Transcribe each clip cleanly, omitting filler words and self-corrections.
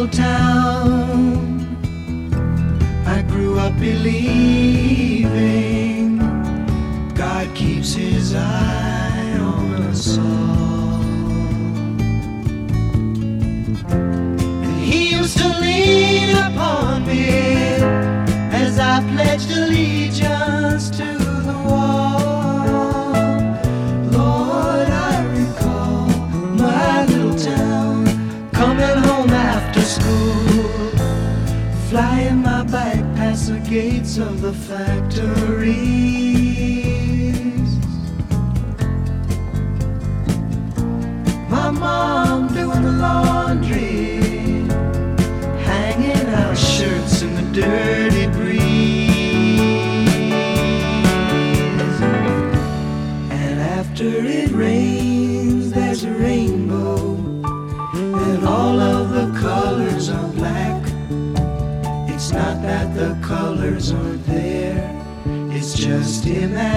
little town. I grew up believing God keeps his eye on us all. And he used to lean upon me as I pledged allegiance to the wall. Lord, I recall my little town, coming home after school, flying my bike past the gates of the factories. My mom doing the laundry, hanging out shirts in the dirty breeze. And after it rains, there's a rainbow, and all of the colors are black. It's not that the colors aren't there, it's just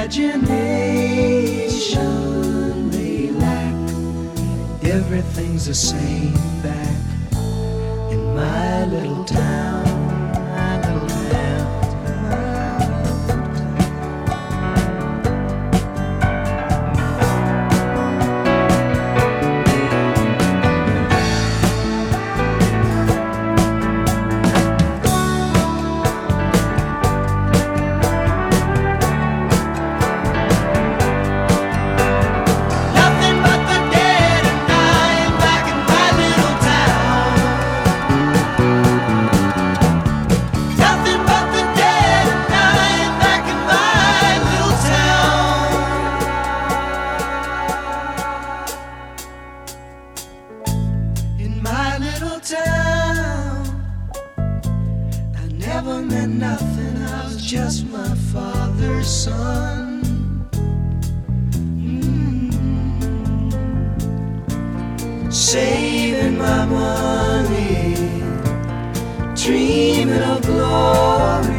imagination they lack. Everything's the same back in my little town, my little town. Never meant nothing, I was just my father's son. Saving my money, dreaming of glory.